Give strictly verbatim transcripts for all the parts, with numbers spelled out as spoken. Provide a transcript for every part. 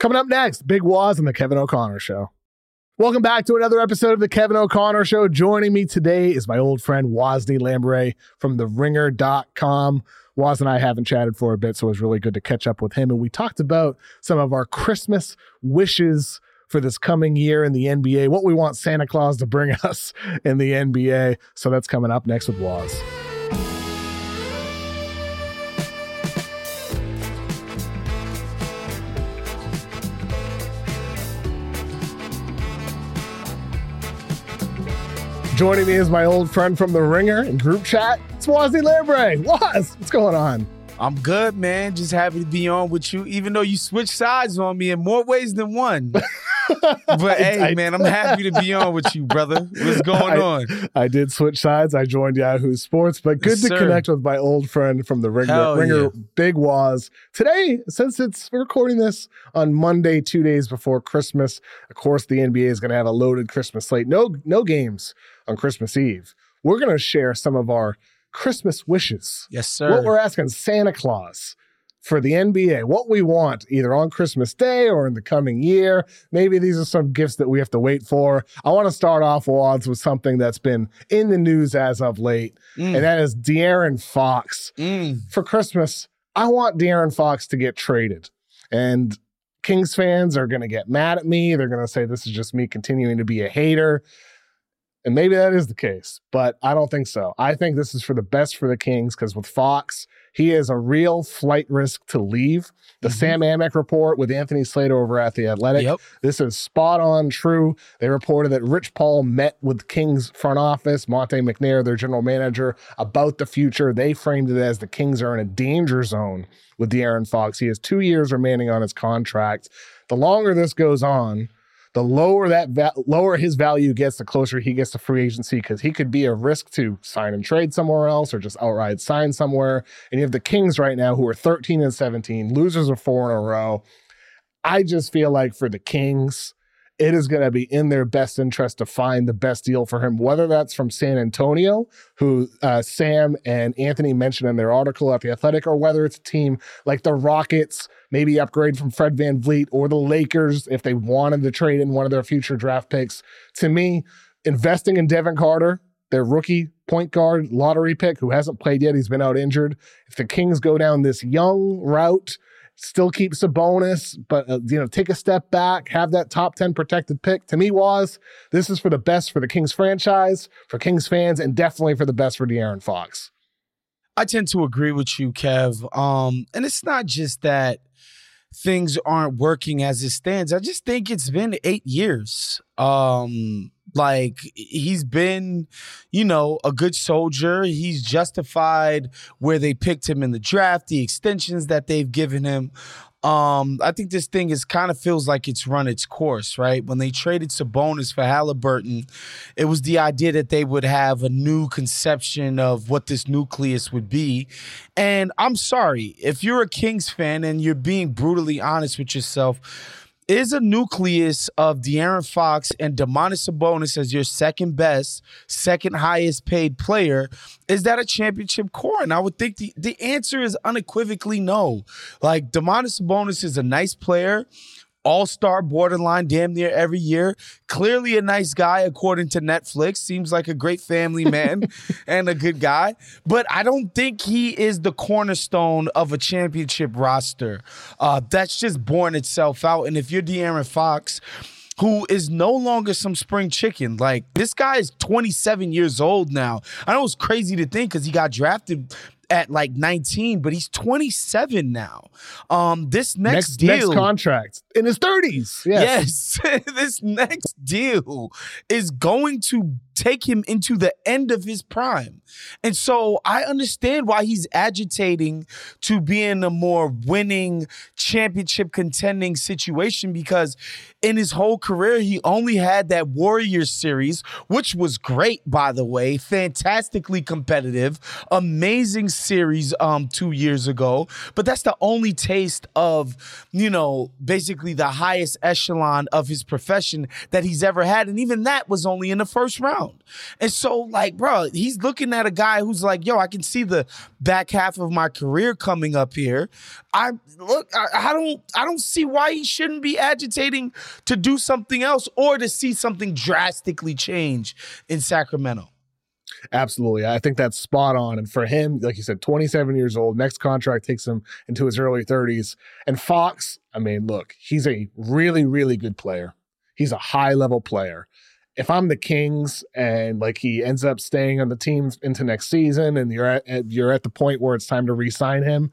Coming up next, Big Waz and the Kevin O'Connor Show. Welcome back to another episode of the Kevin O'Connor Show. Joining me today is my old friend Wosny Lambre from the ringer dot com. Woz and I haven't chatted for a bit, so it was really good to catch up with him. And we talked about some of our Christmas wishes for this coming year in the N B A, what we want Santa Claus to bring us in the N B A. So that's coming up next with Woz. Joining me is my old friend from the Ringer and group chat. It's Wosny Lambre. Woz, what's going on? I'm good, man. Just happy to be on with you, even though you switched sides on me in more ways than one. But hey, I, man, I'm happy to be on with you, brother. What's going I, on? I did switch sides. I joined Yahoo Sports, but good yes, to sir. connect with my old friend from the Ringer, Hell Ringer yeah. Big Woz. Today, since it's we're recording this on Monday, two days before Christmas, of course, the N B A is going to have a loaded Christmas slate. No, no games on Christmas Eve. We're going to share some of our Christmas wishes. Yes, sir. What we're asking Santa Claus for the N B A, what we want either on Christmas Day or in the coming year. Maybe these are some gifts that we have to wait for. I want to start off, Woz, with something that's been in the news as of late, mm. and that is De'Aaron Fox. Mm. For Christmas, I want De'Aaron Fox to get traded. And Kings fans are going to get mad at me. They're going to say this is just me continuing to be a hater. And maybe that is the case, but I don't think so. I think this is for the best for the Kings because with Fox, he is a real flight risk to leave. The mm-hmm. Sam Amick report with Anthony Slater over at The Athletic, yep. this is spot on true. They reported that Rich Paul met with Kings front office, Monte McNair, their general manager, about the future. They framed it as the Kings are in a danger zone with De'Aaron Fox. He has two years remaining on his contract. The longer this goes on, the lower that va- lower his value gets, the closer he gets to free agency because he could be a risk to sign and trade somewhere else or just outright sign somewhere. And you have the Kings right now who are thirteen and seventeen, losers of four in a row. I just feel like for the Kings, it is going to be in their best interest to find the best deal for him, whether that's from San Antonio, who uh, Sam and Anthony mentioned in their article at The Athletic, or whether it's a team like the Rockets, maybe upgrade from Fred VanVleet, or the Lakers if they wanted to trade in one of their future draft picks. To me, investing in Devin Carter, their rookie point guard lottery pick who hasn't played yet, he's been out injured. If the Kings go down this young route, still keep Sabonis, but uh, you know, take a step back, have that top ten protected pick. To me, Woz, this is for the best for the Kings franchise, for Kings fans, and definitely for the best for De'Aaron Fox. I tend to agree with you, Kev. Um, and it's not just that things aren't working as it stands. I just think it's been eight years. Um, like he's been, you know, a good soldier. He's justified where they picked him in the draft, the extensions that they've given him. Um, I think this thing is kind of feels like it's run its course, right? When they traded Sabonis for Halliburton, it was the idea that they would have a new conception of what this nucleus would be. And I'm sorry, if you're a Kings fan and you're being brutally honest with yourself, is a nucleus of De'Aaron Fox and Domantas Sabonis as your second best, second highest paid player, is that a championship core? And I would think the, the answer is unequivocally no. Like, Domantas Sabonis is a nice player, all-star borderline damn near every year. Clearly a nice guy according to Netflix. Seems like a great family man and a good guy. But I don't think he is the cornerstone of a championship roster. Uh, that's just borne itself out. And if you're De'Aaron Fox, who is no longer some spring chicken. Like, this guy is twenty-seven years old now. I know it's crazy to think because he got drafted at like nineteen, but he's twenty-seven now. Um, this next, next deal, next contract in his thirties. Yes, yes this next deal is going to take him into the end of his prime. And so I understand why he's agitating to be in a more winning, championship contending situation, because in his whole career, he only had that Warriors series, which was great, by the way, fantastically competitive, amazing series um, two years ago. But that's the only taste of, you know, basically the highest echelon of his profession that he's ever had. And even that was only in the first round. around. And so, like, bro, he's looking at a guy who's like, yo, I can see the back half of my career coming up here. I look, I, I don't, I don't see why he shouldn't be agitating to do something else or to see something drastically change in Sacramento. Absolutely. I think that's spot on. And for him, like you said, twenty-seven years old, next contract takes him into his early thirties. And Fox, I mean, look, he's a really, really good player. He's a high-level player. If I'm the Kings and like he ends up staying on the team into next season and you're at, you're at the point where it's time to re-sign him,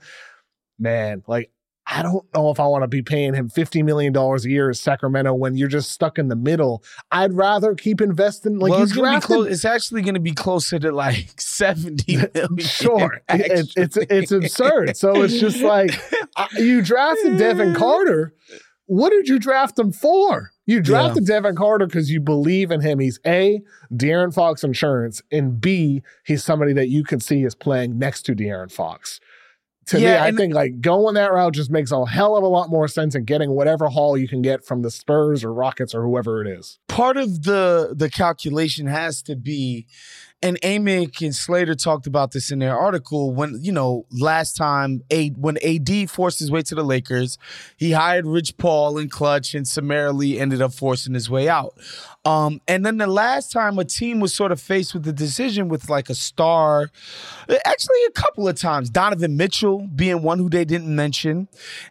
man, like, I don't know if I want to be paying him fifty million dollars a year as Sacramento when you're just stuck in the middle. I'd rather keep investing. Like, well, he's it's, gonna drafted- be close, it's actually going to be closer to like seventy million. Sure. It, it's, it's absurd. So it's just like, you drafted Devin Carter. What did you draft him for? You drafted yeah. Devin Carter because you believe in him. He's A, De'Aaron Fox insurance, and B, he's somebody that you can see is playing next to De'Aaron Fox. To yeah, me, I think like going that route just makes a hell of a lot more sense and getting whatever haul you can get from the Spurs or Rockets or whoever it is. Part of the the calculation has to be, and Amick and Slater talked about this in their article, when, you know, last time a, when A D forced his way to the Lakers, he hired Rich Paul in clutch and summarily ended up forcing his way out. Um, and then the last time a team was sort of faced with the decision with like a star, actually a couple of times, Donovan Mitchell being one who they didn't mention,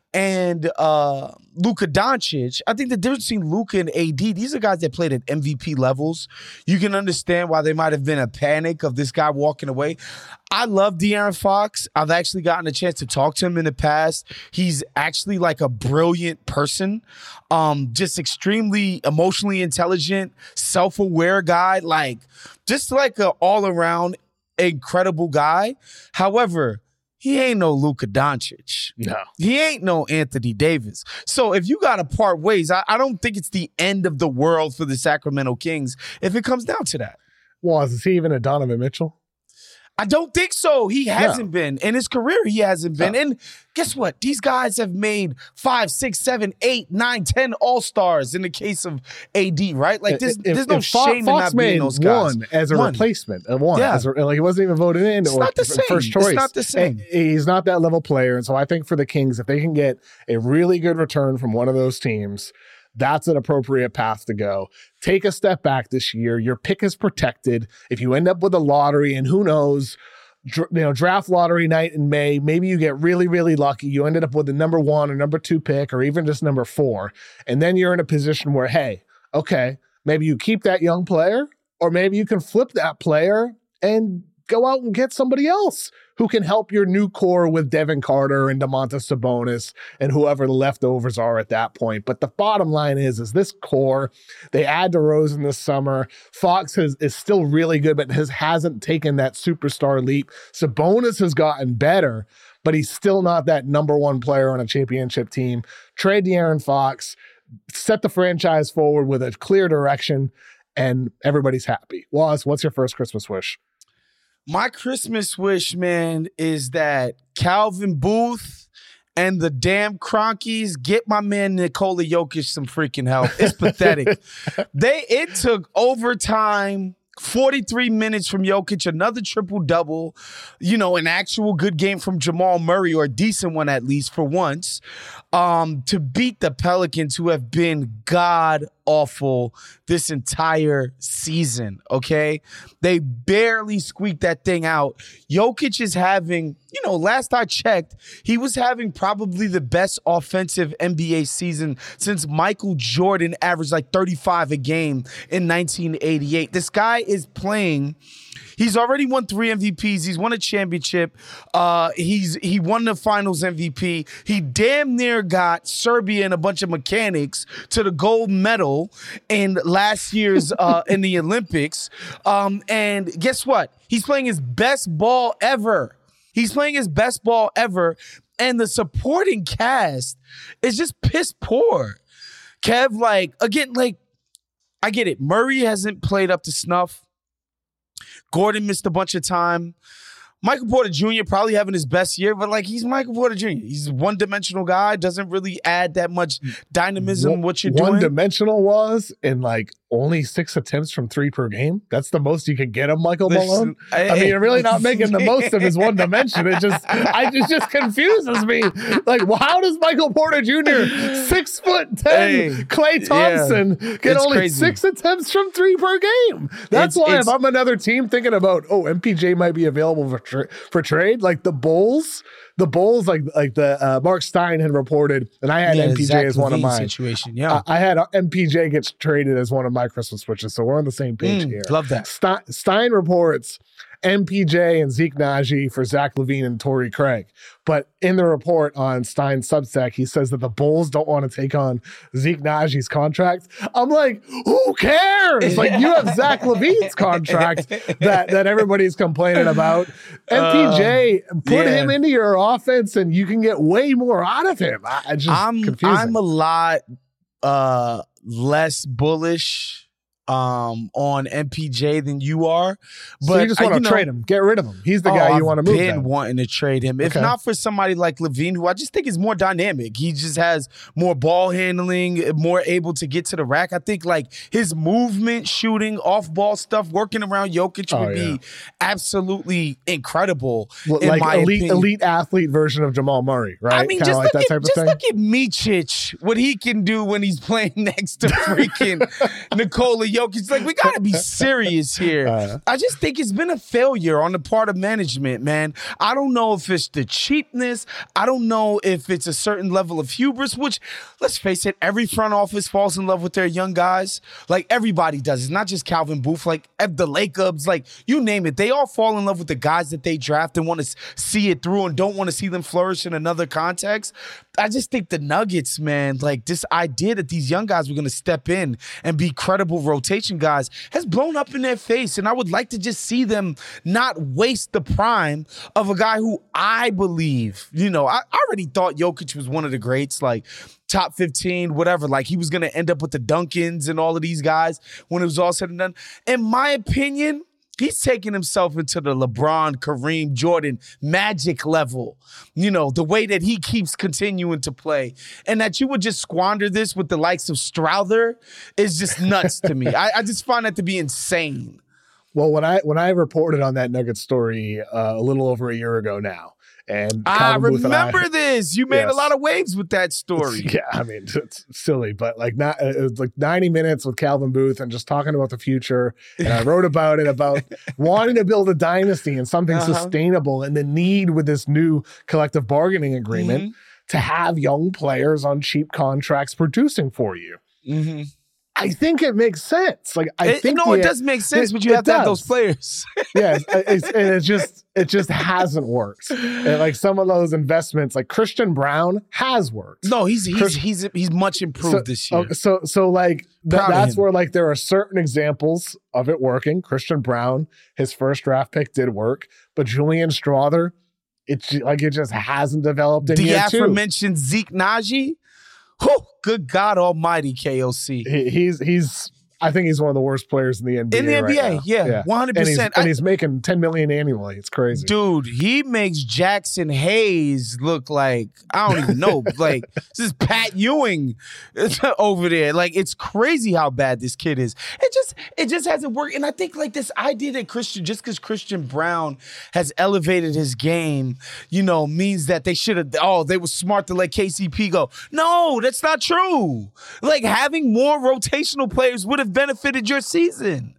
and uh, Luka Doncic. I think the difference between Luka and A D, these are guys that played at M V P levels. You can understand why there might have been a panic of this guy walking away. I love De'Aaron Fox. I've actually gotten a chance to talk to him in the past. He's actually like a brilliant person, um, just extremely emotionally intelligent, self-aware guy, like just like an all-around incredible guy. However, he ain't no Luka Doncic. No. He ain't no Anthony Davis. So if you got to part ways, I, I don't think it's the end of the world for the Sacramento Kings if it comes down to that. Well, is he even a Donovan Mitchell? I don't think so. He hasn't no. been. In his career, he hasn't been. No. And guess what? These guys have made five, six, seven, eight, nine, ten All-Stars in the case of A D, right? Like, there's, if, there's no if shame Fox in not being those guys. One as a one. replacement. A one. Yeah. As a, like, he wasn't even voted in. It's or not the same. First choice. It's not the same. He's not that level player. And so I think for the Kings, if they can get a really good return from one of those teams, that's an appropriate path to go. Take a step back this year. Your pick is protected. If you end up with a lottery, and who knows, you know, draft lottery night in May, maybe you get really, really lucky. You ended up with the number one or number two pick, or even just number four. And then you're in a position where, hey, okay, maybe you keep that young player, or maybe you can flip that player and go out and get somebody else who can help your new core with Devin Carter and Domantas Sabonis and whoever the leftovers are at that point. But the bottom line is, is this core, they add DeRozan this summer. Fox has, is still really good, but has, hasn't taken that superstar leap. Sabonis has gotten better, but he's still not that number one player on a championship team. Trade De'Aaron Fox, set the franchise forward with a clear direction, and everybody's happy. Waz, what's your first Christmas wish? My Christmas wish, man, is that Calvin Booth and the damn Cronkies get my man Nikola Jokic some freaking help. It's pathetic. They it took overtime, forty-three minutes from Jokic, another triple-double, you know, an actual good game from Jamal Murray, or a decent one at least for once, um, to beat the Pelicans, who have been god-awful this entire season, okay? They barely squeaked that thing out. Jokic is having, you know, last I checked, he was having probably the best offensive N B A season since Michael Jordan averaged like thirty-five a game in nineteen eighty-eight. This guy is playing. He's already won three M V Ps. He's won a championship. Uh, he's he won the Finals M V P. He damn near got Serbia and a bunch of mechanics to the gold medal in last year's uh, in the Olympics. Um, and guess what? He's playing his best ball ever. He's playing his best ball ever. And the supporting cast is just piss poor. Kev, like, again, like, I get it. Murray hasn't played up to snuff. Gordon missed a bunch of time. Michael Porter Junior probably having his best year, but like he's Michael Porter Junior He's a one-dimensional guy, doesn't really add that much dynamism one, what you're one doing. One-dimensional was in like only six attempts from three per game. That's the most you could get him, Michael Listen, Malone. I, I mean, you're really not making the most of his one dimension. It just, I it just confuses me. Like, well, how does Michael Porter Junior, six foot ten, Hey, Klay Thompson, yeah, get it's only crazy. six attempts from three per game? That's It's- why it's- if I'm another team thinking about, oh, M P J might be available for tra- for trade, like the Bulls. The Bulls, like like the uh, Mark Stein had reported, and I had Yeah, M P J Zach as one of Levine mine. situation. Yeah, I, I had M P J gets traded as one of my Christmas wishes, so we're on the same page Mm, here. love that. Stein, Stein reports M P J and Zeke Naji for Zach Levine and Torrey Craig. But in the report on Stein's Substack, he says that the Bulls don't want to take on Zeke Naji's contract. I'm like, who cares? Like, you have Zach Levine's contract that, that everybody's complaining about. M P J, Uh, put yeah. him into your offense and you can get way more out of him. I, I just I'm confusing. I'm a lot uh, less bullish um, on M P J than you are. But so you just uh, want to know, trade him, get rid of him. He's the oh, guy you I've want to move. been Then. wanting to trade him. If Okay. not for somebody like Levine, who I just think is more dynamic. He just has more ball handling, more able to get to the rack. I think like his movement, shooting, off ball stuff, working around Jokic Oh, would yeah. be absolutely incredible. Well, in like my elite opinion. elite athlete version of Jamal Murray, right? I mean, Kinda just, like look, that at, type of just thing. look at Micic, what he can do when he's playing next to freaking Nikola Jokic. Like, we got to be serious here. Uh, I just think it's been a failure on the part of management, man. I don't know if it's the cheapness. I don't know if it's a certain level of hubris, which, let's face it, every front office falls in love with their young guys. Like, everybody does. It's not just Calvin Booth. Like, the Lakers, like, you name it. They all fall in love with the guys that they draft and want to see it through and don't want to see them flourish in another context. I just think the Nuggets, man, like this idea that these young guys were going to step in and be credible rotation guys has blown up in their face. And I would like to just see them not waste the prime of a guy who I believe, you know, I already thought Jokic was one of the greats, like top fifteen, whatever. Like he was going to end up with the Duncans and all of these guys when it was all said and done. In my opinion, he's taking himself into the LeBron, Kareem, Jordan, Magic level. You know, the way that he keeps continuing to play. And that you would just squander this with the likes of Strother is just nuts to me. I, I just find that to be insane. well, when I when I reported on that Nugget story uh, a little over a year ago now, and I Calvin Booth and I- remember this. You made Yes. a lot of waves with that story. Yeah, I mean, it's silly, but like not it was like ninety minutes with Calvin Booth and just talking about the future. And I wrote about it about wanting to build a dynasty and something Uh-huh. sustainable and the need with this new collective bargaining agreement Mhm. to have young players on cheap contracts producing for you. Mm-hmm. I think it makes sense. Like I It, think no, the- it does make sense, it- but you it have to have those does. players. yeah, it's, it's, and it just it just hasn't worked. And like some of those investments, like Christian Brown has worked. No, he's he's Chris- he's he's much improved so, this year. okay, so so like th- Proud of that's him. where like there are certain examples of it working. Christian Brown, his first draft pick did work, but Julian Strother, it's ju- like it just hasn't developed in The year two. aforementioned Zeke Naji, whew, good God Almighty, K O C. He, he's he's I think he's one of the worst players in the N B A. In the right N B A, now. yeah, one hundred And he's, percent. and I- he's making ten million annually. It's crazy. Dude, he makes Jackson Hayes look like, I don't even know, like, this is Pat Ewing over there. Like, it's crazy how bad this kid is. It just, it just hasn't worked. And I think, like, this idea that Christian, just because Christian Brown has elevated his game, you know, means that they should have, oh, they were smart to let K C P go. No, that's not true. Like, having more rotational players would have benefited your season.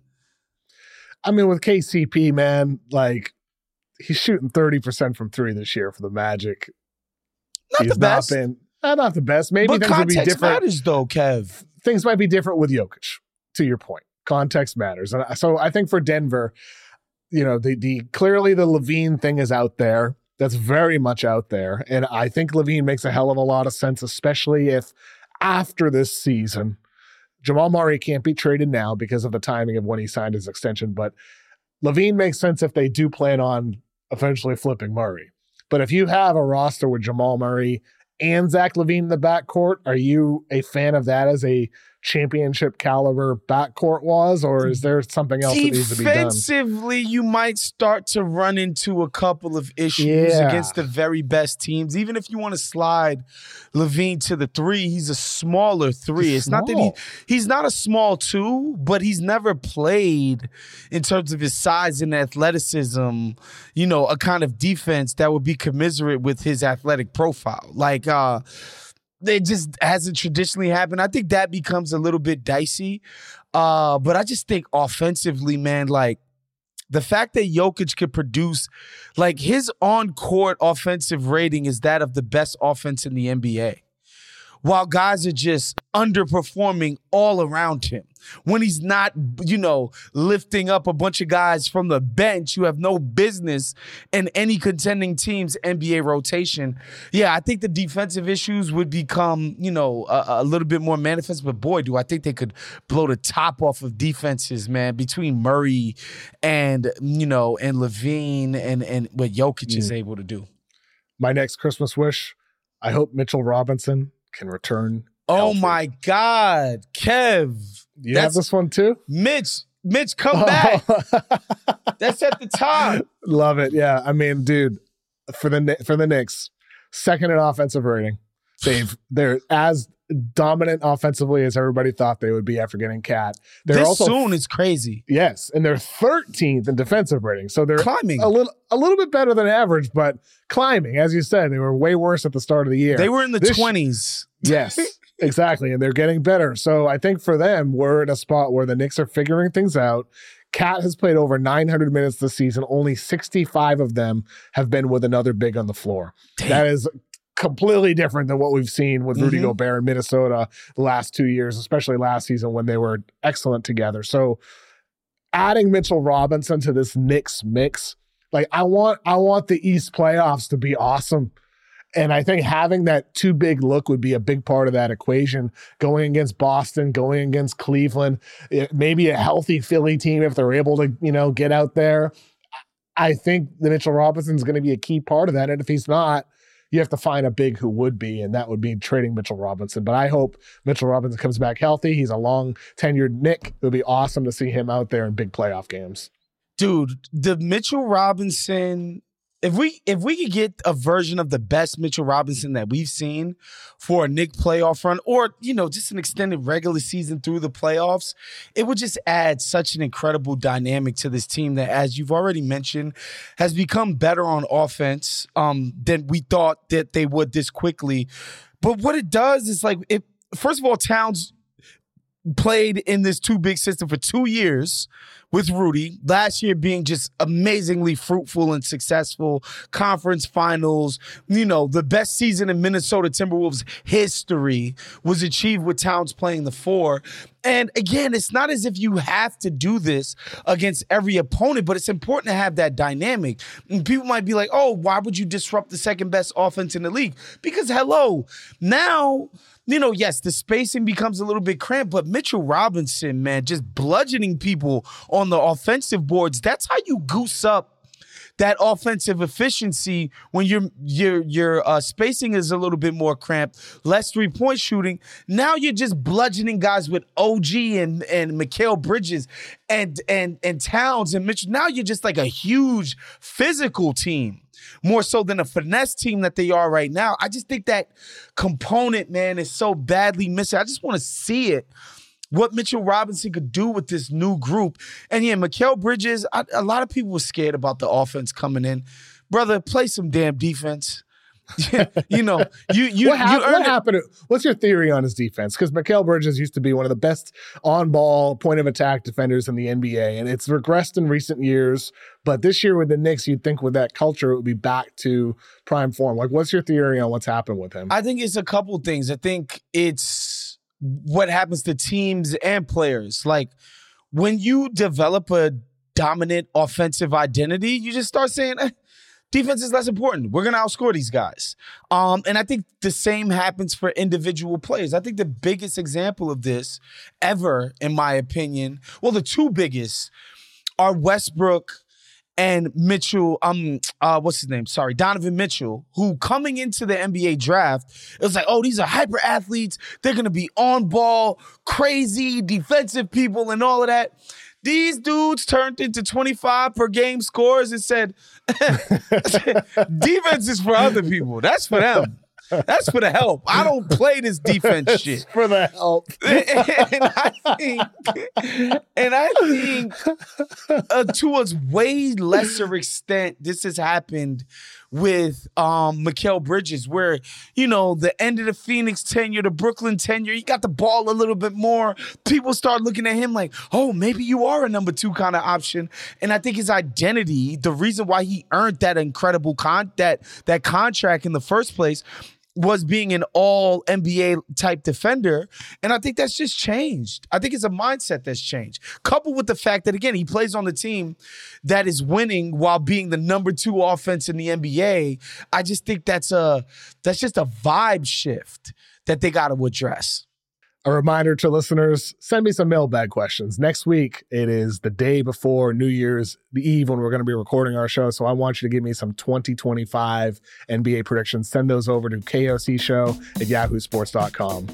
I mean, with K C P, man, like he's shooting thirty percent from three this year for the Magic. Not he's the best. not been uh, not the best. Maybe But things would be context different. matters, though, Kev. Things might be different with Jokic, to your point. Context matters. And so I think for Denver, you know, the the clearly the Levine thing is out there. That's very much out there. And I think Levine makes a hell of a lot of sense, especially if after this season, Jamal Murray can't be traded now because of the timing of when he signed his extension. But Levine makes sense if they do plan on eventually flipping Murray. But if you have a roster with Jamal Murray and Zach Levine in the backcourt, are you a fan of that as a championship caliber backcourt was, or is there something else that needs to be done? Defensively, you might start to run into a couple of issues Yeah. against the very best teams. Even if you want to slide Levine to the three, he's a smaller three. He's it's not that he small. he's not a small two, but he's never played in terms of his size and athleticism, you know, a kind of defense that would be commensurate with his athletic profile. Like uh it just hasn't traditionally happened. I think that becomes a little bit dicey. Uh, but I just think offensively, man, like the fact that Jokic could produce, like his on-court offensive rating is that of the best offense in the N B A. While guys are just underperforming all around him. When he's not, you know, lifting up a bunch of guys from the bench, you have no business in any contending team's N B A rotation. Yeah, I think the defensive issues would become, you know, a, a little bit more manifest. But boy, do I think they could blow the top off of defenses, man, between Murray and, you know, and Levine and, and what Jokic mm. is able to do. My next Christmas wish, I hope Mitchell Robinson can return. Oh healthy. My God, Kev. You have this one too? Mitch, Mitch, come back. That's at the top. Love it. Yeah. I mean, dude, for the for the Knicks, second in offensive rating. They've they're as dominant offensively as everybody thought they would be after getting Cat. They're this also soon is crazy. Yes, and they're thirteenth in defensive rating. So they're climbing a little a little bit better than average, but climbing. As you said, they were way worse at the start of the year. They were in the This, twenties. Yes, exactly. And they're getting better. So I think for them, we're in a spot where the Knicks are figuring things out. Cat has played over nine hundred minutes this season. Only sixty-five of them have been with another big on the floor. Damn. That is completely different than what we've seen with Rudy mm-hmm. Gobert in Minnesota the last two years, especially last season when they were excellent together. So adding Mitchell Robinson to this Knicks mix, like I want, I want the East playoffs to be awesome. And I think having that too big look would be a big part of that equation. Going against Boston, going against Cleveland, it, maybe a healthy Philly team if they're able to, you know, get out there. I think the Mitchell Robinson is going to be a key part of that. And if he's not, you have to find a big who would be, and that would be trading Mitchell Robinson. But I hope Mitchell Robinson comes back healthy. He's a long tenured Knick. It would be awesome to see him out there in big playoff games. Dude, the Mitchell Robinson, if we if we could get a version of the best Mitchell Robinson that we've seen for a Knick playoff run, or, you know, just an extended regular season through the playoffs, it would just add such an incredible dynamic to this team that, as you've already mentioned, has become better on offense um, than we thought that they would this quickly. But what it does is, like, it, first of all, Towns played in this two big system for two years with Rudy, last year being just amazingly fruitful and successful. Conference finals, you know, the best season in Minnesota Timberwolves history was achieved with Towns playing the four. And again, it's not as if you have to do this against every opponent, but it's important to have that dynamic. And people might be like, oh, why would you disrupt the second best offense in the league? Because, hello, now, you know, yes, the spacing becomes a little bit cramped, but Mitchell Robinson, man, just bludgeoning people on the offensive boards, that's how you goose up that offensive efficiency when your your your uh, spacing is a little bit more cramped, less three-point shooting. Now you're just bludgeoning guys with O G and and Mikal Bridges and and and Towns and Mitchell. Now you're just like a huge physical team, more so than a finesse team that they are right now. I just think that component, man, is so badly missing. I just want to see it. What Mitchell Robinson could do with this new group. And yeah, Mikal Bridges, I, a lot of people were scared about the offense coming in. Brother, play some damn defense. you know, you you, what, hap- you earned what happened? What's your theory on his defense? Because Mikal Bridges used to be one of the best on-ball point of attack defenders in the N B A, and it's regressed in recent years. But this year with the Knicks, you'd think with that culture, it would be back to prime form. Like, what's your theory on what's happened with him? I think it's a couple things. I think it's what happens to teams and players. Like, when you develop a dominant offensive identity, you just start saying, eh, defense is less important. We're going to outscore these guys. Um, and I think the same happens for individual players. I think the biggest example of this ever, in my opinion, well, the two biggest are Westbrook and Mitchell, um, uh, what's his name? Sorry, Donovan Mitchell, who coming into the N B A draft, it was like, oh, these are hyper athletes. They're going to be on ball, crazy, defensive people and all of that. These dudes turned into twenty-five per game scores and said, defense is for other people. That's for them. That's for the help. I don't play this defense shit. It's for the help. and I think, and I think uh, to a way lesser extent, this has happened with um, Mikal Bridges, where, you know, the end of the Phoenix tenure, the Brooklyn tenure, he got the ball a little bit more. People start looking at him like, oh, maybe you are a number two kind of option. And I think his identity, the reason why he earned that incredible con that that contract in the first place, was being an all N B A type defender. And I think that's just changed. I think it's a mindset that's changed. Coupled with the fact that, again, he plays on the team that is winning while being the number two offense in the N B A. I just think that's a that's just a vibe shift that they got to address. A reminder to listeners, send me some mailbag questions. Next week, it is the day before New Year's Eve when we're going to be recording our show. So I want you to give me some twenty twenty-five N B A predictions. Send those over to K O C show at yahoo sports dot com.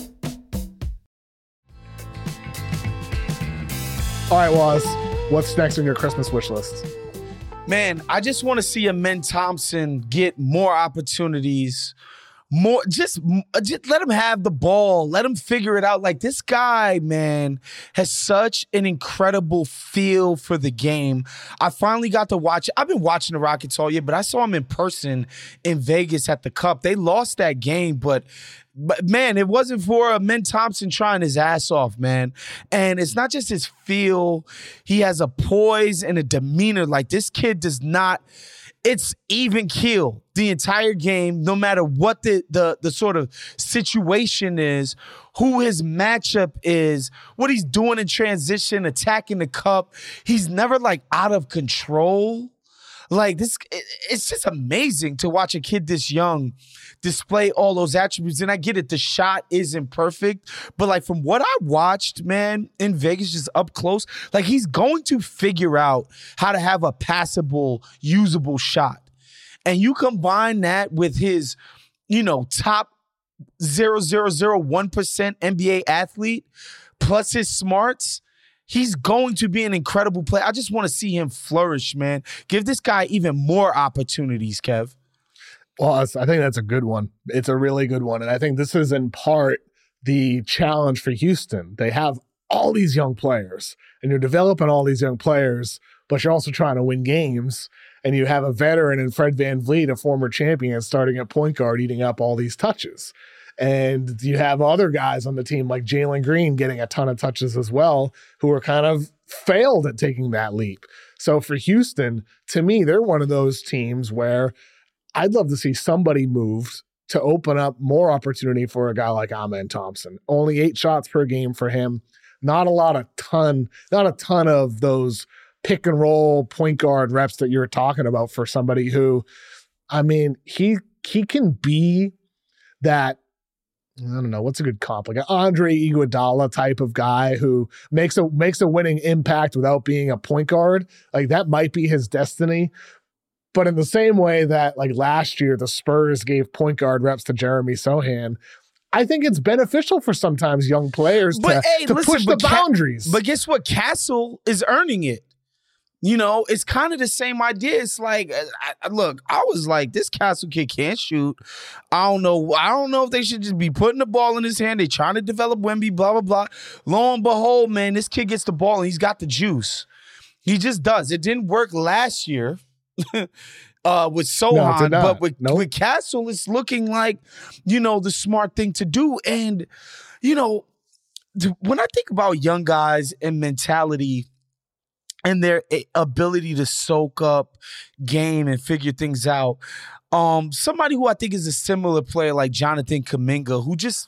All right, Waz, what's next on your Christmas wish list? Man, I just want to see Amen Thompson get more opportunities. More, just, just let him have the ball. Let him figure it out. Like, this guy, man, has such an incredible feel for the game. I finally got to watch it. I've been watching the Rockets all year, but I saw him in person in Vegas at the Cup. They lost that game, but But, man, it wasn't for Amen Thompson trying his ass off, man. And it's not just his feel. He has a poise and a demeanor. Like, this kid does not – it's even keel the entire game, no matter what the, the, the sort of situation is, who his matchup is, what he's doing in transition, attacking the cup. He's never, like, out of control. Like, this, it, it's just amazing to watch a kid this young display all those attributes. And I get it, the shot isn't perfect, but like from what I watched, man, in Vegas, just up close, like he's going to figure out how to have a passable, usable shot. And you combine that with his, you know, top zero point zero zero one percent N B A athlete, plus his smarts, he's going to be an incredible player. I just want to see him flourish, man. Give this guy even more opportunities, Kev. Well, I think that's a good one. It's a really good one. And I think this is in part the challenge for Houston. They have all these young players, and you're developing all these young players, but you're also trying to win games. And you have a veteran in Fred VanVleet, a former champion, starting at point guard, eating up all these touches. And you have other guys on the team like Jalen Green getting a ton of touches as well, who are kind of failed at taking that leap. So for Houston, to me, they're one of those teams where I'd love to see somebody moved to open up more opportunity for a guy like Amen Thompson. Only eight shots per game for him. Not a lot of ton, not a ton of those pick and roll point guard reps that you're talking about for somebody who, I mean, he he can be that, I don't know, what's a good comp? Like an Andre Iguodala type of guy who makes a makes a winning impact without being a point guard. Like that might be his destiny. But in the same way that like last year, the Spurs gave point guard reps to Jeremy Sohan, I think it's beneficial for sometimes young players but, to, hey, to listen, push the Ca- boundaries. But guess what? Castle is earning it. You know, it's kind of the same idea. It's like, I, I, look, I was like, this Castle kid can't shoot. I don't know. I don't know if they should just be putting the ball in his hand. They trying to develop Wemby, blah, blah, blah. Lo and behold, man, this kid gets the ball and he's got the juice. He just does. It didn't work last year. Uh, with Sohan, no, but with, nope. with Castle, it's looking like, you know, the smart thing to do. And, you know, th- when I think about young guys and mentality and their a- ability to soak up game and figure things out, um, somebody who I think is a similar player like Jonathan Kuminga, who just,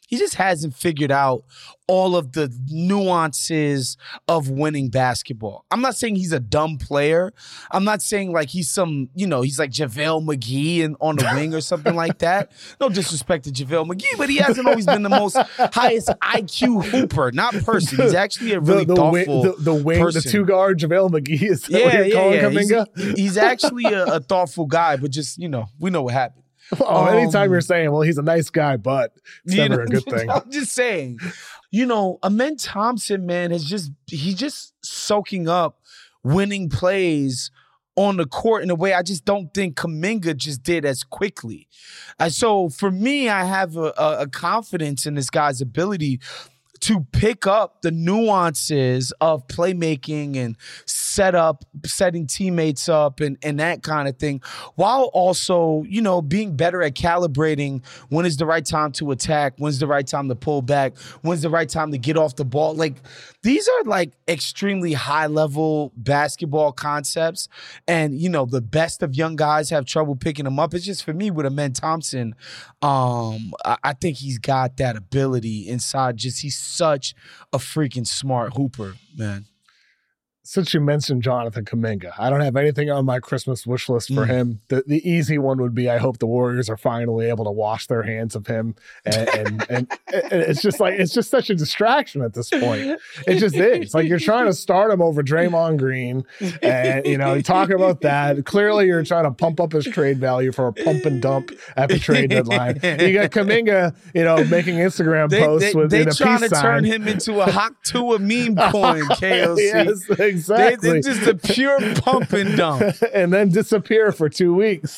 he just hasn't figured out all of the nuances of winning basketball. I'm not saying he's a dumb player. I'm not saying like he's some, you know, he's like JaVale McGee in, on the wing or something like that. No disrespect to JaVale McGee, but he hasn't always been the most highest I Q hooper, not person. He's actually a really the, the thoughtful wing, the, the wing, person. the two guard JaVale McGee is that yeah, what you're yeah, calling yeah. Kuminga? He's, he's actually a, a thoughtful guy, but just, you know, we know what happened. Oh, Um, anytime you're saying, well, he's a nice guy, but it's You never know, a good thing. I'm just saying, you know, Amen Thompson, man, is just, he's just soaking up winning plays on the court in a way I just don't think Kuminga just did as quickly. And so for me, I have a, a, a confidence in this guy's ability to pick up the nuances of playmaking and set up, setting teammates up and, and that kind of thing, while also, you know, being better at calibrating when is the right time to attack, when's the right time to pull back, when's the right time to get off the ball. Like, these are like extremely high-level basketball concepts, and, you know, the best of young guys have trouble picking them up. It's just, for me, with Amen Thompson, um, I, I think he's got that ability inside. Just, he's such a freaking smart hooper, man. Since you mentioned Jonathan Kuminga, I don't have anything on my Christmas wish list for Mm. him. The the easy one would be, I hope the Warriors are finally able to wash their hands of him. And, and, and, and it's just like, it's just such a distraction at this point. It just is. It's like you're trying to start him over Draymond Green. And, you know, talking about that. Clearly, you're trying to pump up his trade value for a pump and dump at the trade deadline. You got Kuminga, you know, making Instagram They, posts they, with they in a trying peace to sign. turn him into a Hawk Tua meme coin, K O C. Yes, They, exactly. they're just a pure pump and dump. And then disappear for two weeks.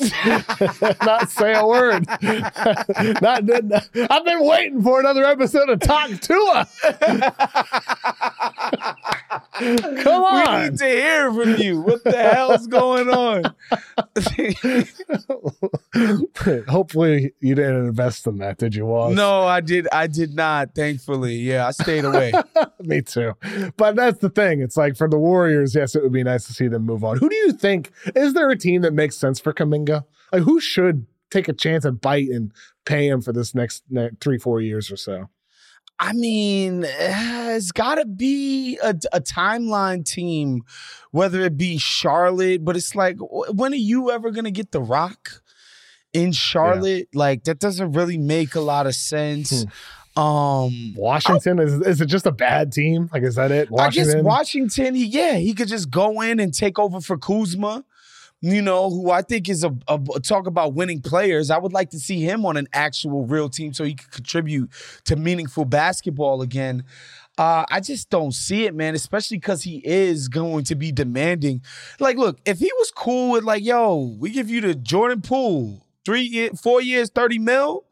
Not say a word. not, not, I've been waiting for another episode of Talk Tua. Come on. We need to hear from you. What the hell's going on? Hopefully you didn't invest in that, did you, Waz? No, I did. I did not. Thankfully, yeah, I stayed away. Me too. But that's the thing. It's like, for the Warriors, yes, it would be nice to see them move on. Who do you think, is there a team that makes sense for Kuminga? Like, who should take a chance and bite and pay him for this next, next three, four years or so? I mean, it's got to be a, a timeline team, whether it be Charlotte, but it's like, when are you ever going to get The Rock in Charlotte? Yeah. Like, that doesn't really make a lot of sense. Hmm. Um, Washington, is is it just a bad team? Like, is that it? Washington? I guess Washington, he, yeah, he could just go in and take over for Kuzma, you know, who I think is a, a talk about winning players. I would like to see him on an actual real team so he could contribute to meaningful basketball again. Uh, I just don't see it, man, especially because he is going to be demanding. Like, look, if he was cool with like, yo, we give you the Jordan Poole, three, four years, thirty mil,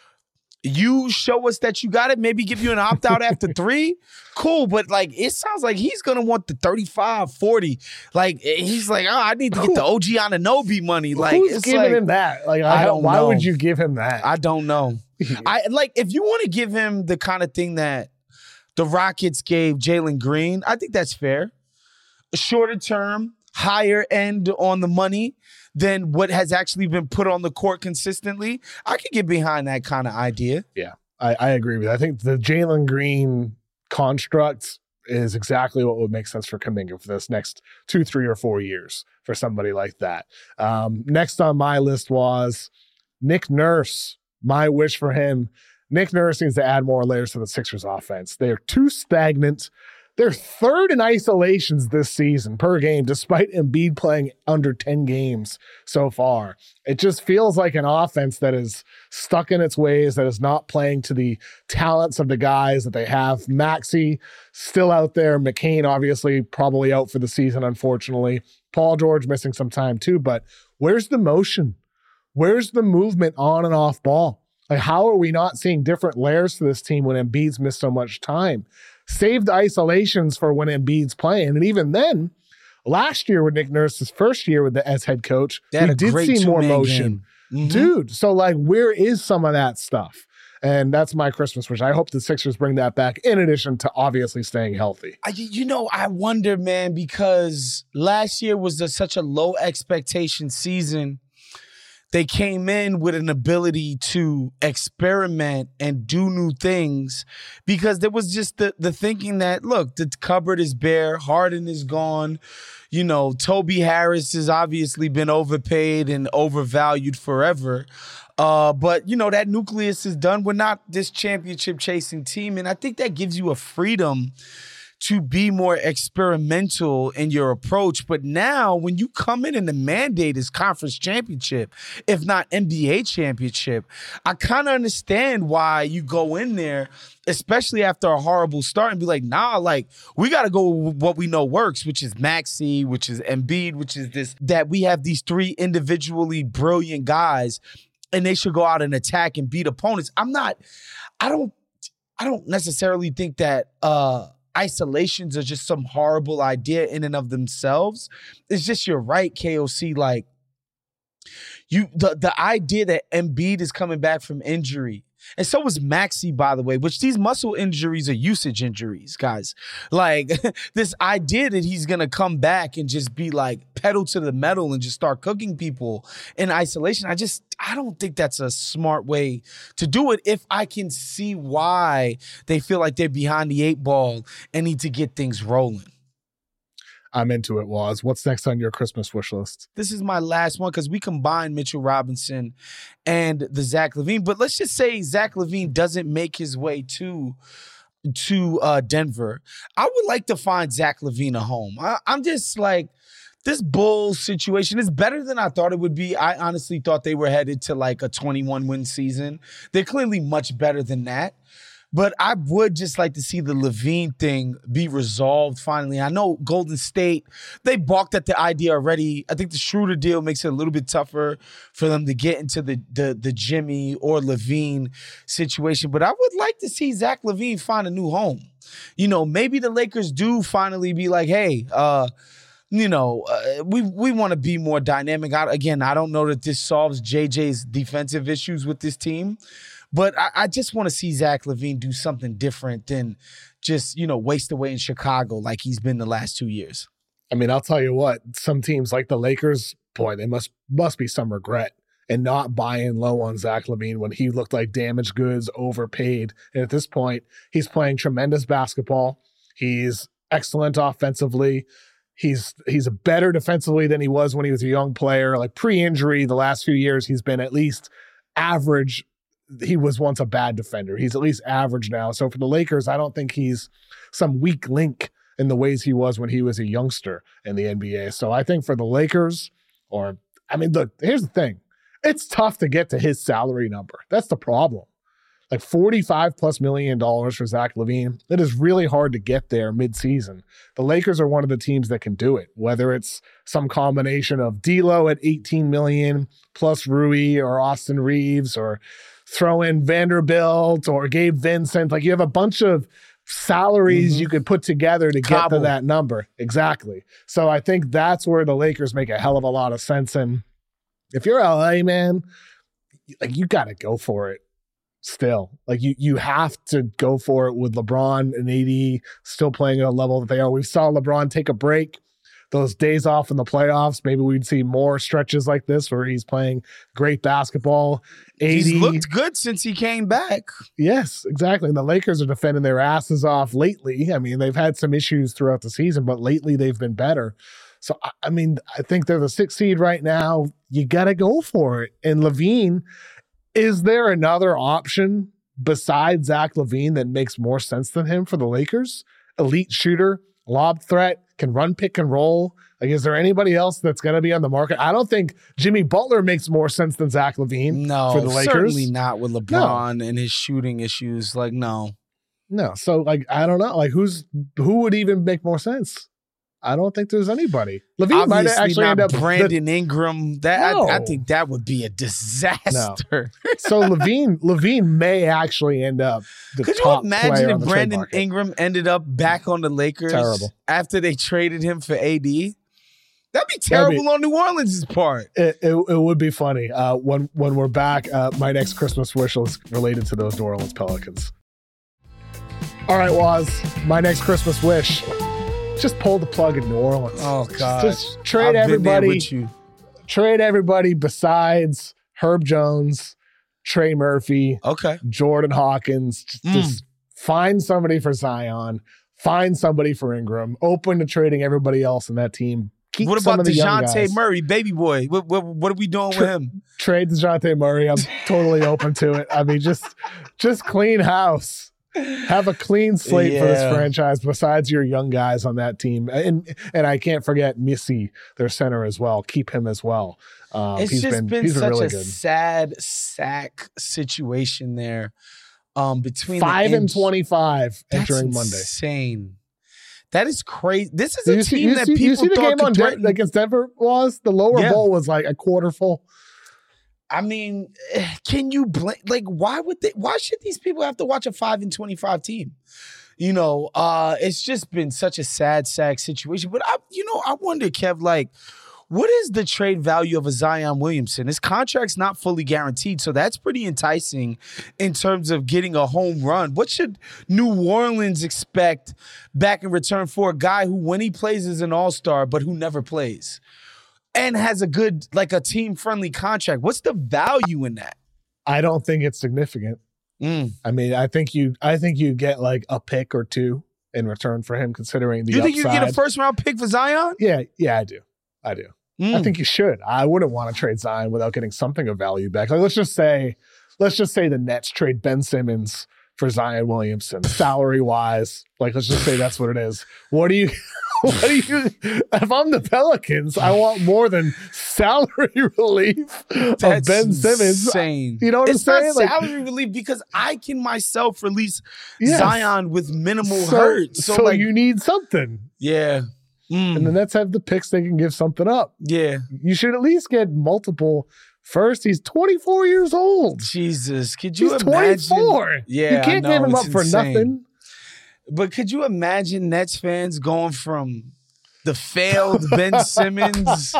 you show us that you got it, maybe give you an opt-out after three, cool. But, like, it sounds like he's going to want the thirty-five, forty. Like, he's like, oh, I need to get the O G Anunoby money. Like, who's it's giving like, him that? Like, I, I don't why know. would you give him that? I don't know. I like, if you want to give him the kind of thing that the Rockets gave Jalen Green, I think that's fair. A shorter term, higher end on the money than what has actually been put on the court consistently. I could get behind that kind of idea. Yeah, I, I agree with you. I think the Jalen Green construct is exactly what would make sense for Kuminga for this next two, three, or four years for somebody like that. Um, next on my list was Nick Nurse. My wish for him. Nick Nurse needs to add more layers to the Sixers offense. They are too stagnant. They're third in isolations this season per game, despite Embiid playing under ten games so far. It just feels like an offense that is stuck in its ways, that is not playing to the talents of the guys that they have. Maxey still out there. McCain, obviously, probably out for the season, unfortunately. Paul George missing some time too, but where's the motion? Where's the movement on and off ball? Like, how are we not seeing different layers to this team when Embiid's missed so much time? Save the isolations for when Embiid's playing. And even then, last year with Nick Nurse's first year with the as head coach, we did see more motion. Mm-hmm. Dude, so like, where is some of that stuff? And that's my Christmas wish. I hope the Sixers bring that back, in addition to obviously staying healthy. I, you know, I wonder, man, because last year was a, such a low expectation season they came in with an ability to experiment and do new things because there was just the, the thinking that, look, the cupboard is bare, Harden is gone, you know, Toby Harris has obviously been overpaid and overvalued forever. Uh, but, you know, that nucleus is done. We're not this championship chasing team. And I think that gives you a freedom to be more experimental in your approach. But now when you come in and the mandate is conference championship, if not N B A championship, I kind of understand why you go in there, especially after a horrible start, and be like, nah, like, we got to go with what we know works, which is Maxey, which is Embiid, which is this, that we have these three individually brilliant guys, and they should go out and attack and beat opponents. I'm not, I don't, I don't necessarily think that, uh, isolations are just some horrible idea in and of themselves. It's just, you're right, K O C. Like, you, the, the idea that Embiid is coming back from injury, and so was Maxey, by the way, which these muscle injuries are usage injuries, guys. Like, this idea that he's going to come back and just be like pedal to the metal and just start cooking people in isolation, I just, I don't think that's a smart way to do it if I can see why they feel like they're behind the eight ball and need to get things rolling. I'm into it, Waz. What's next on your Christmas wish list? This is my last one because we combined Mitchell Robinson and the Zach LaVine. But let's just say Zach LaVine doesn't make his way to to uh, Denver. I would like to find Zach LaVine a home. I, I'm just like, this Bulls situation is better than I thought it would be. I honestly thought they were headed to like a twenty-one win season. They're clearly much better than that. But I would just like to see the LaVine thing be resolved finally. I know Golden State, they balked at the idea already. I think the Schroeder deal makes it a little bit tougher for them to get into the the, the Jimmy or LaVine situation. But I would like to see Zach LaVine find a new home. You know, maybe the Lakers do finally be like, hey, uh, you know, uh, we we want to be more dynamic. I, again, I don't know that this solves J J's defensive issues with this team. But I, I just want to see Zach LaVine do something different than just, you know, waste away in Chicago like he's been the last two years. I mean, I'll tell you what, some teams like the Lakers, boy, they must must be some regret in not buying low on Zach LaVine when he looked like damaged goods, overpaid. And at this point, he's playing tremendous basketball. He's excellent offensively. He's he's better defensively than he was when he was a young player. Like pre-injury, the last few years, he's been at least average. He was once a bad defender. He's at least average now. So for the Lakers, I don't think he's some weak link in the ways he was when he was a youngster in the N B A. So I think for the Lakers, or, I mean, look, here's the thing. It's tough to get to his salary number. That's the problem. Like forty-five plus million dollars for Zach LaVine. It is really hard to get there mid-season. The Lakers are one of the teams that can do it, whether it's some combination of D'Lo at eighteen million plus Rui or Austin Reeves, or throw in Vanderbilt or Gabe Vincent. Like, you have a bunch of salaries mm-hmm. you could put together to get Cobble. to that number. Exactly. So I think that's where the Lakers make a hell of a lot of sense. And if you're L A, man, like, you got to go for it still. Like, you you have to go for it with LeBron and A D still playing at a level that they are. We saw LeBron take a break. Those days off in the playoffs, maybe we'd see more stretches like this where he's playing great basketball. A D, he's looked good since he came back. Yes, exactly. And the Lakers are defending their asses off lately. I mean, they've had some issues throughout the season, but lately they've been better. So, I mean, I think they're the sixth seed right now. You got to go for it. And LaVine, is there another option besides Zach LaVine that makes more sense than him for the Lakers? Elite shooter, lob threat, can run pick and roll. Like, is there anybody else that's going to be on the market? I don't think Jimmy Butler makes more sense than Zach LaVine no, for the Lakers. Certainly not with LeBron no. and his shooting issues. Like, no. No. So, like, I don't know. Like, who's who would even make more sense? I don't think there's anybody. LaVine might actually end up Brandon the, Ingram. That no. I, I think that would be a disaster. No. So LaVine, LaVine may actually end up the Could top you imagine player if on the Brandon trade market. Ingram ended up back on the Lakers Terrible. after they traded him for A D? That'd be terrible be, on New Orleans' part. It, it, it would be funny. Uh, when when we're back, uh, my next Christmas wish is related to those New Orleans Pelicans. All right, Waz, my next Christmas wish. Just pull the plug in New Orleans. Oh, God. Just trade I've everybody. with you. Trade everybody besides Herb Jones, Trey Murphy, Okay. Jordan Hawkins. Just, Mm. just find somebody for Zion. Find somebody for Ingram. Open to trading everybody else in that team. Keep What some about of the young DeJounte guys. Murray, baby boy? What, what, what are we doing Tra- with him? Trade DeJounte Murray. I'm totally open to it. I mean, just just clean house. Have a clean slate for this Yeah. franchise besides your young guys on that team. And and I can't forget Missy, their center as well. Keep him as well. Um, It's he's just been, been, he's been such really a good. sad sack situation there. Um, between Five the and ins- twenty-five That's entering Monday. insane. That is crazy. This is Did a you see, team you that see, people you see the thought game could on Den- threaten. against Denver was? The lower Yeah. bowl was like a quarter full. I mean, eh, can you blame? Like, why would they? Why should these people have to watch a five and twenty-five team? You know, uh, it's just been such a sad, sad situation. But I, you know, I wonder, Kev, like, what is the trade value of a Zion Williamson? His contract's not fully guaranteed, so that's pretty enticing in terms of getting a home run. What should New Orleans expect back in return for a guy who, when he plays, is an all-star, but who never plays and has a good, like, a team-friendly contract? What's the value in that? I don't think it's significant. Mm. I mean, I think you I think you get like a pick or two in return for him, considering the You think upside. you get a first-round pick for Zion? Yeah, yeah, I do. I do. Mm. I think you should. I wouldn't want to trade Zion without getting something of value back. Like, let's just say, let's just say the Nets trade Ben Simmons for Zion Williamson, salary wise. Like, let's just say that's what it is. What do you? What do you? If I'm the Pelicans, I want more than salary relief of That's Ben Simmons. insane. You know what it's I'm saying? not Like- salary relief because I can myself release Yes. Zion with minimal So, hurt. so, So, like, you need something, yeah, Mm. and the Nets have the picks; they can give something up. yeah. You should at least get multiple. First, he's twenty-four years old. Jesus, could you He's imagine? twenty-four. Yeah, you I can't know, give him it's up for insane. nothing. But could you imagine Nets fans going from the failed Ben Simmons,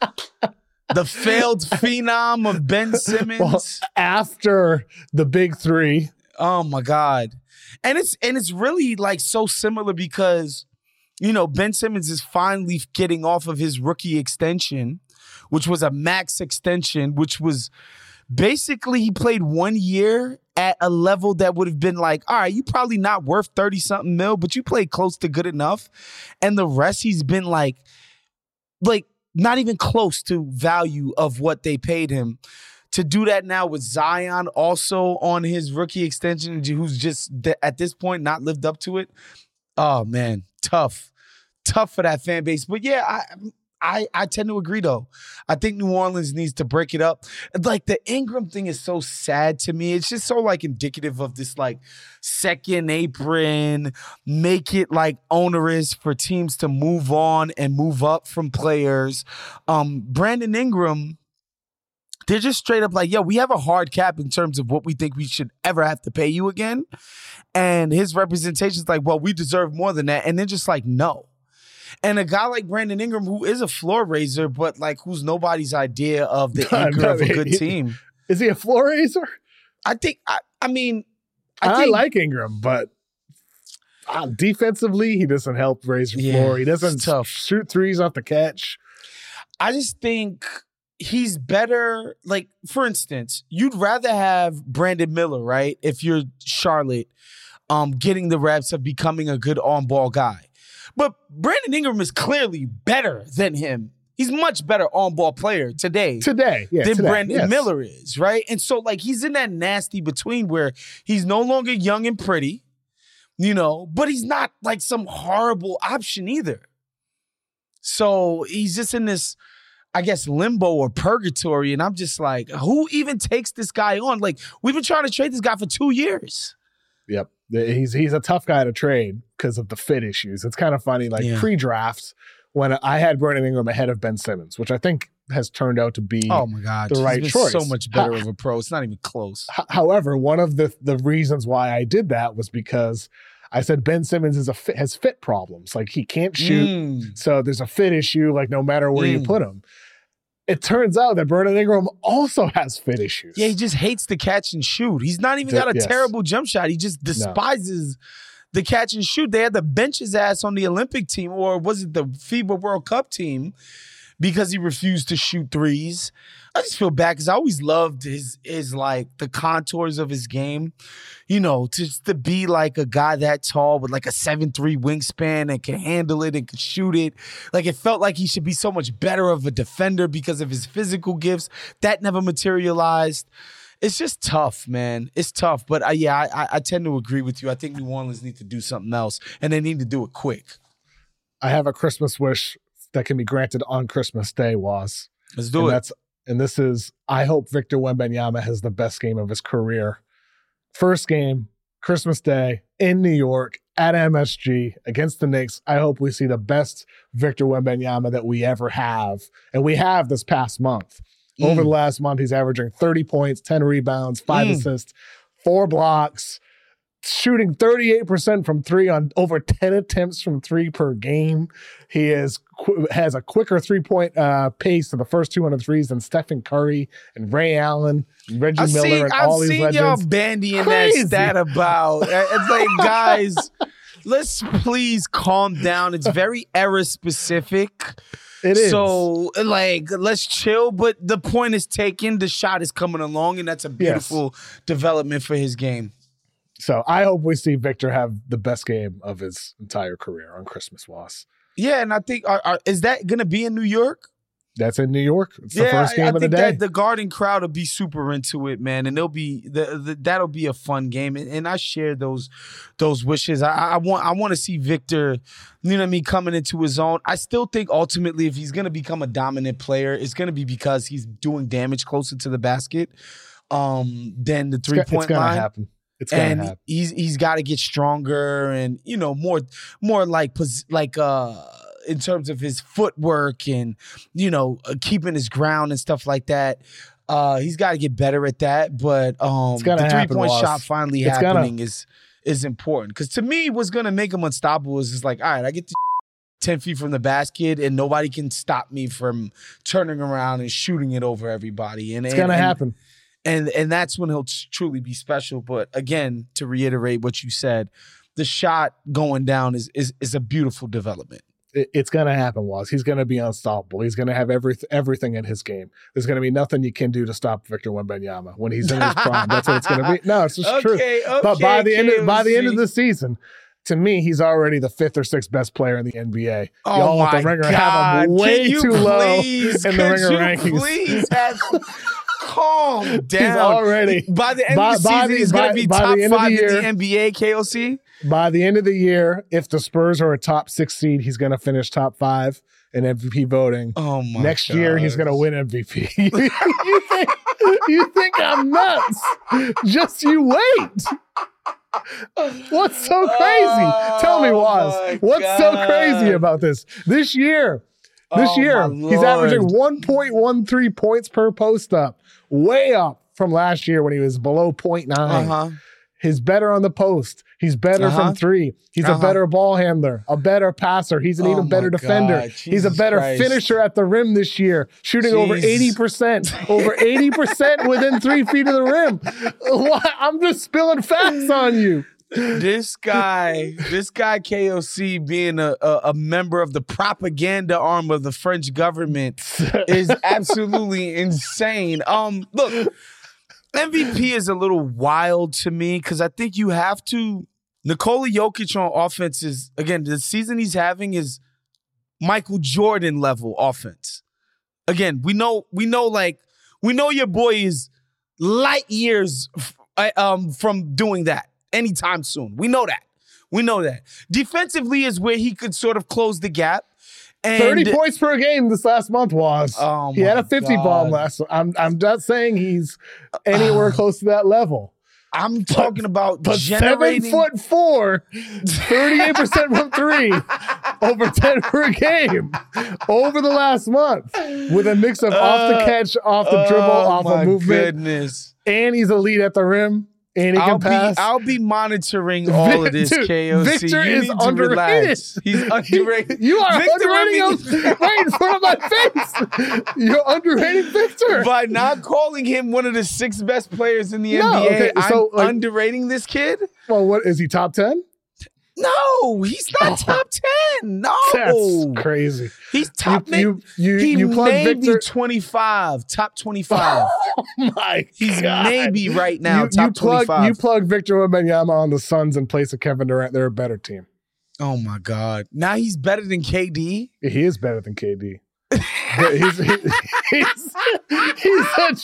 the failed phenom of Ben Simmons? Well, after the big three, Oh my God. And it's and it's really like so similar because, you know, Ben Simmons is finally getting off of his rookie extension, which was a max extension, which was basically he played one year at a level that would have been like, all right, you probably not worth thirty something mil, but you played close to good enough. And the rest he's been like, like not even close to value of what they paid him. To do that now with Zion also on his rookie extension, who's just th- at this point not lived up to it. Oh man, tough, tough for that fan base. But yeah, I, I, I tend to agree though. I think New Orleans needs to break it up. Like the Ingram thing is so sad to me. It's just so like indicative of this like second apron, make it like onerous for teams to move on and move up from players. Um, Brandon Ingram. They're just straight up like, yo, we have a hard cap in terms of what we think we should ever have to pay you again. And his representation is like, well, we deserve more than that. And they're just like, no. And a guy like Brandon Ingram, who is a floor raiser, but like who's nobody's idea of the anchor No, of a he- good he- team. is he a floor raiser? I think, I, I mean, I, I think, like Ingram, but uh, defensively, he doesn't help raise your Yeah, floor. He it's doesn't tough. shoot threes off the catch. I just think he's better. Like, for instance, you'd rather have Brandon Miller, right? If you're Charlotte, um, getting the reps of becoming a good on-ball guy. But Brandon Ingram is clearly better than him. He's much better on-ball player today. Today, yeah, than today, Brandon yes. Miller is, right? And so, like, he's in that nasty between where he's no longer young and pretty, you know, but he's not like some horrible option either. So he's just in this, I guess, limbo or purgatory. And I'm just like, who even takes this guy on? Like, we've been trying to trade this guy for two years. Yep. He's he's a tough guy to trade because of the fit issues. It's kind of funny, like Yeah. pre-drafts, when I had Brandon Ingram ahead of Ben Simmons, which I think has turned out to be Oh my God. the he's right been choice. so much better Ha- of a pro. It's not even close. H- However, one of the the reasons why I did that was because I said Ben Simmons is a fit, has fit problems. Like he can't shoot. Mm. So there's a fit issue, like no matter where you Mm. put him. It turns out that Brandon Ingram also has fit issues. Yeah, he just hates to catch and shoot. He's not even D- got a yes. terrible jump shot. He just despises the catch and shoot. They had to bench his ass on the Olympic team, or was it the FIBA World Cup team, because he refused to shoot threes. I just feel bad because I always loved his his like the contours of his game. You know, just to be like a guy that tall with like a seven three wingspan and can handle it and can shoot it. Like it felt like he should be so much better of a defender because of his physical gifts. That never materialized. It's just tough, man. It's tough. But uh, yeah, I, I tend to agree with you. I think New Orleans need to do something else, and they need to do it quick. I have a Christmas wish that can be granted on Christmas Day, Waz. Let's do and it. That's, and this is, I hope Victor Wembanyama has the best game of his career. First game, Christmas Day in New York at M S G against the Knicks. I hope we see the best Victor Wembanyama that we ever have. And we have this past month. Mm. Over the last month, he's averaging thirty points, ten rebounds, five mm. assists, four blocks, shooting thirty-eight percent from three on over ten attempts from three per game. He is has a quicker three-point uh, pace to the first two hundred threes than Stephen Curry and Ray Allen, and Reggie I've Miller, seen, and I've all these seen legends. Y'all bandying Crazy. that stat about. It's like, guys, let's please calm down. It's very era-specific. It is. So, like, let's chill. But the point is taken. The shot is coming along, and that's a beautiful yes. development for his game. So I hope we see Victor have the best game of his entire career on Christmas, Waz. Yeah, and I think, are, are, is that going to be in New York? That's in New York. It's yeah, the first game I, I of the think day. That the Garden crowd will be super into it, man, and they'll be the, the, that'll be a fun game. And, and I share those those wishes. I, I want I want to see Victor, you know what I mean, coming into his own. I still think ultimately, if he's going to become a dominant player, it's going to be because he's doing damage closer to the basket um, than the three point it's gonna line. Happen. It's gonna and happen. he's he's got to get stronger and you know more more like like uh. in terms of his footwork and, you know, uh, keeping his ground and stuff like that. Uh, he's got to get better at that. But um, the three-point shot finally it's happening gonna... is is important. Because to me, what's going to make him unstoppable is just like, all right, I get to ten feet from the basket and nobody can stop me from turning around and shooting it over everybody. And It's going to happen. And, and that's when he'll t- truly be special. But again, to reiterate what you said, the shot going down is is is a beautiful development. It's going to happen, Waz. He's going to be unstoppable. He's going to have every, everything in his game. There's going to be nothing you can do to stop Victor Wembanyama when he's in his prime. That's what it's going to be. No, it's just okay, true. Okay, but by the K O C. end of, by the end of the season, to me, he's already the fifth or sixth best player in the N B A. Oh Y'all my at the Ringer God. have him way Can too you low please, in the Ringer you rankings. Please have calm down. He's already by the end by, of the by season, the, he's going to be top the five the year, in the N B A. K O C. By the end of the year, if the Spurs are a top six seed, he's going to finish top five in M V P voting. Oh my Next gosh. year, he's going to win M V P. you, think, you think I'm nuts? Just you wait. What's so crazy? Oh, Tell me, Waz. What's God. so crazy about this? This year, this oh, year, he's averaging one point one three points per post up, way up from last year when he was below zero point nine. Uh-huh. He's better on the post. He's better uh-huh. from three. He's uh-huh. a better ball handler, a better passer. He's an oh even better defender. He's a better Christ. finisher at the rim this year, shooting Jeez. over eighty percent, over eighty percent within three feet of the rim. I'm just spilling facts on you. This guy, this guy K O C being a, a, a member of the propaganda arm of the French government is absolutely insane. Um, look, M V P is a little wild to me because I think you have to. Nikola Jokic on offense is, again, the season he's having is Michael Jordan level offense. Again, we know, we know, like, we know your boy is light years um, from doing that anytime soon. We know that. We know that. Defensively is where he could sort of close the gap. And thirty points per game this last month was. Oh he had a fifty God. bomb last. I'm I'm not saying he's anywhere uh, close to that level. I'm talking but, about but generating seven foot four, thirty-eight percent from three, over ten per game over the last month with a mix of uh, off the catch, off the dribble, oh off a movement. Goodness. And he's elite at the rim. And he I'll can pass. Be, I'll be monitoring all of this, Dude, K O C. Victor you is need to underrated. relax. He's underrated. You are Victor underrating him right in front of my face. You're underrating Victor. By not calling him one of the six best players in the no, N B A, okay, so, I'm like, underrating this kid? Well, what is he, top ten? No, he's not Oh. top ten. No. That's crazy. He's top You you you, He you plug maybe Victor. twenty-five, top twenty-five. Oh my He's God. maybe right now you, top you plug, twenty-five. You plug Victor Wembanyama on the Suns in place of Kevin Durant. They're a better team. Oh my God. Now he's better than K D? He is better than K D. But he's, he, he's, he's a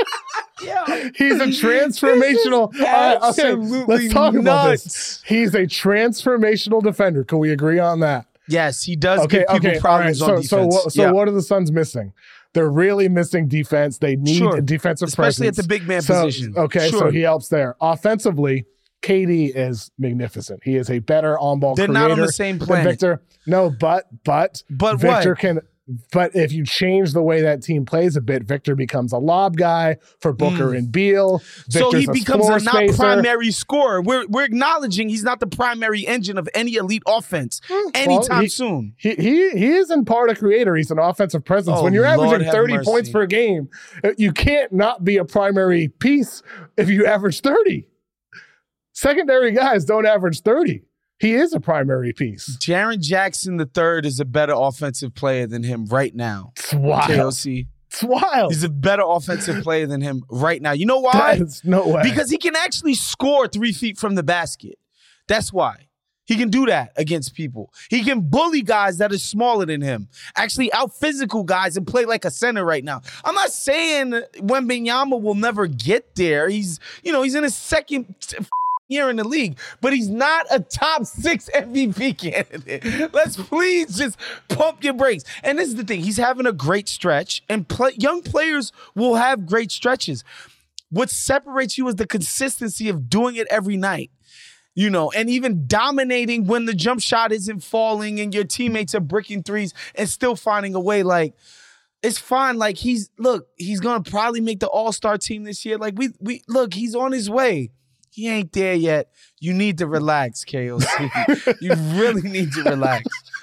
Yeah. he's a transformational. This is All right, okay, absolutely let's talk about this. nuts. He's a transformational defender. Can we agree on that? Yes, he does Okay, give people okay, all right. problems So, on defense. so, what, so Yeah. what are the Suns missing? They're really missing defense. They need Sure. a defensive Especially presence. at the big man So- position. Okay, Sure. so he helps there. Offensively, K D is magnificent. He is a better on-ball They're creator not on the same than planet. Victor. No, but but But Victor what? can. But if you change the way that team plays a bit, Victor becomes a lob guy for Booker and Beal. So he Victor's a becomes floor a not spacer. primary scorer. We're we're acknowledging he's not the primary engine of any elite offense anytime he- soon. He, he he isn't part of creator. He's an offensive presence. Oh, when you're Lord averaging have thirty mercy. points per game, uh, you can't not be a primary piece if you average thirty. Secondary guys don't average thirty. He is a primary piece. Jaren Jackson the third is a better offensive player than him right now. It's wild. K O C. It's wild. He's a better offensive player than him right now. You know why? There's no way. Because he can actually score three feet from the basket. That's why. He can do that against people. He can bully guys that are smaller than him. Actually out physical guys and play like a center right now. I'm not saying Wembanyama will never get there. He's, you know, he's in his second year in the league, but he's not a top six M V P candidate. Let's please just pump your brakes. And this is the thing. He's having a great stretch, and play, young players will have great stretches. What separates you is the consistency of doing it every night. You know, and even dominating when the jump shot isn't falling and your teammates are bricking threes and still finding a way. Like, it's fine. Like, he's, look, he's going to probably make the all-star team this year. Like, we, we, look, he's on his way. He ain't there yet. You need to relax, K O C. You really need to relax.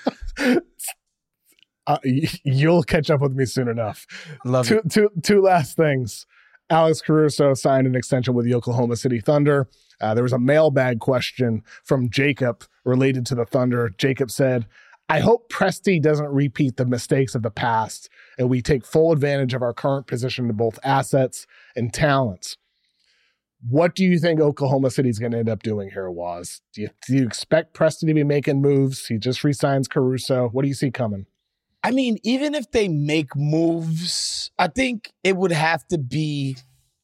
Uh, y- you'll catch up with me soon enough. Love two, it. two, two last things. Alex Caruso signed an extension with the Oklahoma City Thunder. Uh, there was a mailbag question from Jacob related to the Thunder. Jacob said, I hope Presti doesn't repeat the mistakes of the past and we take full advantage of our current position in both assets and talents. What do you think Oklahoma City is going to end up doing here, Waz? Do you, do you expect Presti to be making moves? He just re-signs Caruso. What do you see coming? I mean, even if they make moves, I think it would have to be,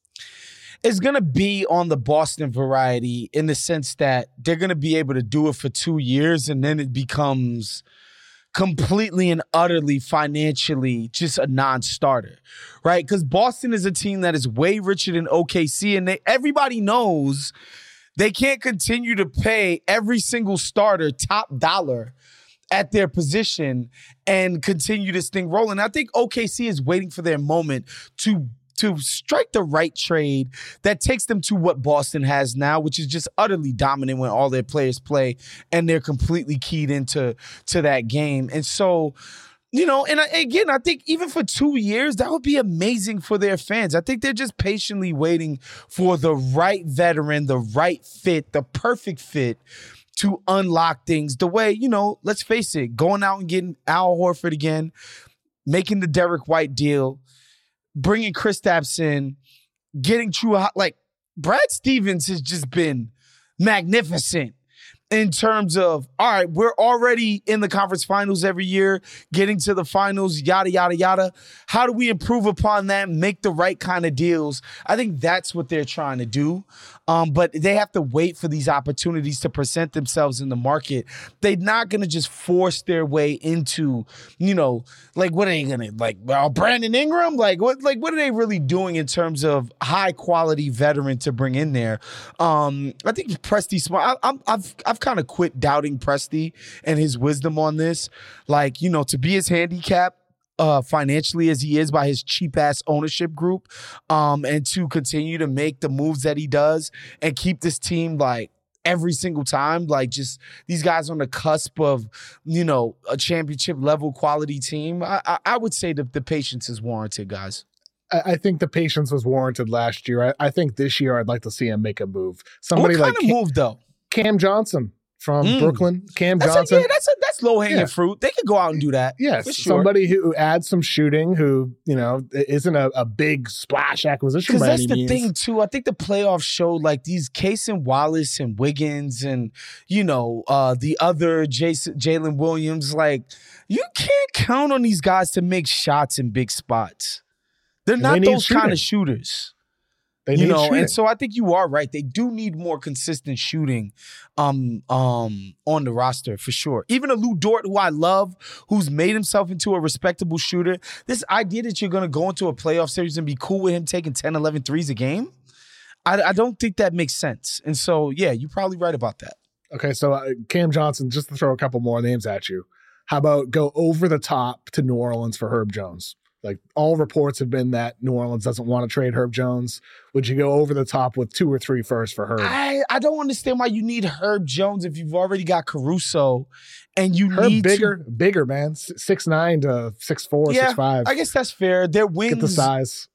it's going to be on the Boston variety in the sense that they're going to be able to do it for two years and then it becomes completely and utterly financially just a non-starter, right? Because Boston is a team that is way richer than O K C, and they, everybody knows they can't continue to pay every single starter top dollar at their position and continue this thing rolling. I think O K C is waiting for their moment to to strike the right trade that takes them to what Boston has now, which is just utterly dominant when all their players play and they're completely keyed into to that game. And so, you know, and I, again, I think even for two years, that would be amazing for their fans. I think they're just patiently waiting for the right veteran, the right fit, the perfect fit to unlock things the way, you know, let's face it, going out and getting Al Horford again, making the Derek White deal, bringing Kristaps in, getting True, like Brad Stevens has just been magnificent in terms of, all right, we're already in the conference finals every year, getting to the finals, yada, yada, yada. How do we improve upon that, make the right kind of deals? I think that's what they're trying to do. Um, but they have to wait for these opportunities to present themselves in the market. They're not going to just force their way into, you know, like, what are they going to, like, well, Brandon Ingram? Like, what Like, what are they really doing in terms of high-quality veteran to bring in there? Um, I think Presti Smart, I, I'm, I've, I've kind of quit doubting Presti and his wisdom on this. Like, you know, to be his handicap, Uh, financially as he is by his cheap-ass ownership group, um, and to continue to make the moves that he does and keep this team, like, every single time, like, just these guys on the cusp of, you know, a championship-level quality team, I, I, I would say that the patience is warranted, guys. I, I think the patience was warranted last year. I, I think this year I'd like to see him make a move. Somebody What kind like of Cam, move, though? Cam Johnson. from Mm. Brooklyn. Cam That's Johnson. A, yeah, that's a, that's low hanging Yeah. fruit. They could go out and do that. Yes, for sure. somebody who adds some shooting, who, you know, isn't a, a big splash acquisition Because by that's any the means. thing, too. I think the playoffs showed like these Cason Wallace and Wiggins and, you know, uh, the other Jason, Jalen Williams. Like, you can't count on these guys to make shots in big spots. They're And not they need those shooting. kind of shooters. They You need know, shooting. and so I think you are right. They do need more consistent shooting um, um, on the roster for sure. Even a Lou Dort, who I love, who's made himself into a respectable shooter, this idea that you're going to go into a playoff series and be cool with him taking ten, eleven threes a game, I, I don't think that makes sense. And so, yeah, you're probably right about that. Okay, so uh, Cam Johnson, just to throw a couple more names at you, how about go over the top to New Orleans for Herb Jones? Like, all reports have been that New Orleans doesn't want to trade Herb Jones. Would you go over the top with two or three first for Herb? I, I don't understand why you need Herb Jones if you've already got Caruso and you Herb need bigger, to, bigger, man. six nine to six four, Yeah, six five. I guess that's fair. Their wings. Get the size.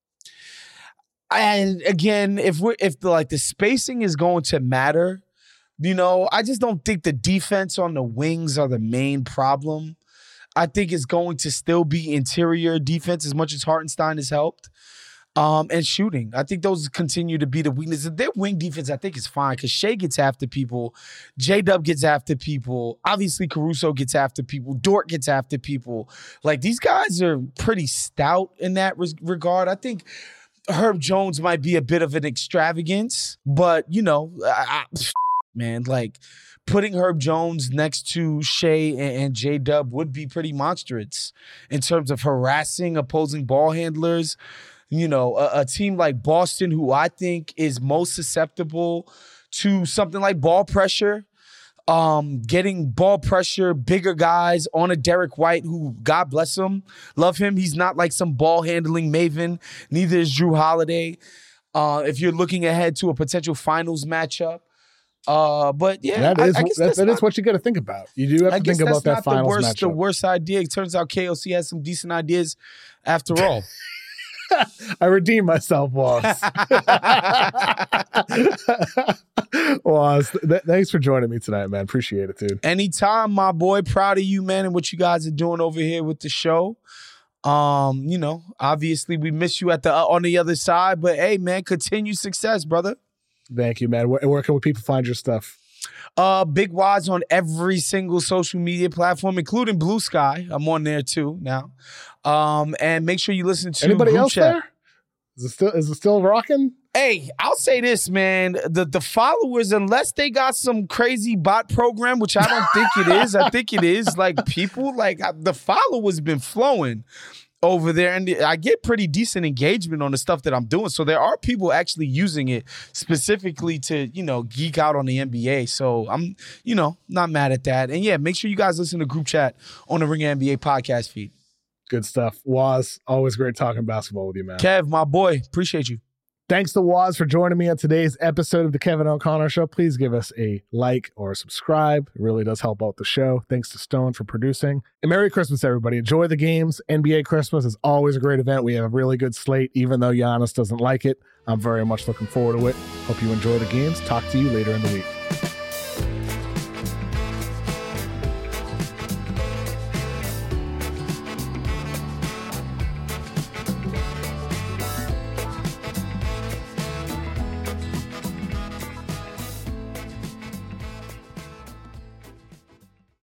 And again, if we're if the like the spacing is going to matter, you know, I just don't think the defense on the wings are the main problem. I think it's going to still be interior defense as much as Hartenstein has helped. Um, and shooting. I think those continue to be the weaknesses. Their wing defense, I think, is fine because Shea gets after people. J-Dub gets after people. Obviously, Caruso gets after people. Dort gets after people. Like, these guys are pretty stout in that res- regard. I think Herb Jones might be a bit of an extravagance, but, you know, I, I, man, like, putting Herb Jones next to Shea and, and J-Dub would be pretty monstrous in terms of harassing opposing ball handlers. You know, a, a team like Boston, who I think is most susceptible to something like ball pressure, um, getting ball pressure, bigger guys on a Derek White, who, God bless him, love him. He's not like some ball handling maven. Neither is Drew Holiday. Uh, if you're looking ahead to a potential finals matchup. Uh, but yeah, that is, I, I guess that, that's that not, is what you got to think about. You do have I to guess think that's about that not the finals worst, the matchup. worst idea. It turns out K O C has some decent ideas after all. I redeemed myself, Waz. Waz, th- thanks for joining me tonight, man. Appreciate it, dude. Anytime, my boy. Proud of you, man, and what you guys are doing over here with the show. Um, you know, obviously we miss you at the uh, on the other side, but hey, man, continued success, brother. Thank you, man. Where, where can people find your stuff? Uh, Big Waz on every single social media platform, including Blue Sky. I'm on there too now. Um, and make sure you listen to Anybody Group else Chat. there? Is it still is it still rocking? Hey, I'll say this, man. The the followers, unless they got some crazy bot program, which I don't think it is. I think it is like people like the followers been flowing over there, and I get pretty decent engagement on the stuff that I'm doing. So there are people actually using it specifically to, you know, geek out on the N B A. So I'm, you know, not mad at that. And yeah, make sure you guys listen to Group Chat on the Ringer N B A podcast feed. Good stuff. Waz, always great talking basketball with you, man. Kev, my boy, appreciate you. Thanks to Waz for joining me on today's episode of the Kevin O'Connor Show. Please give us a like or a subscribe. It really does help out the show. Thanks to Stone for producing. And Merry Christmas, everybody. Enjoy the games. N B A Christmas is always a great event. We have a really good slate, even though Giannis doesn't like it. I'm very much looking forward to it. Hope you enjoy the games. Talk to you later in the week.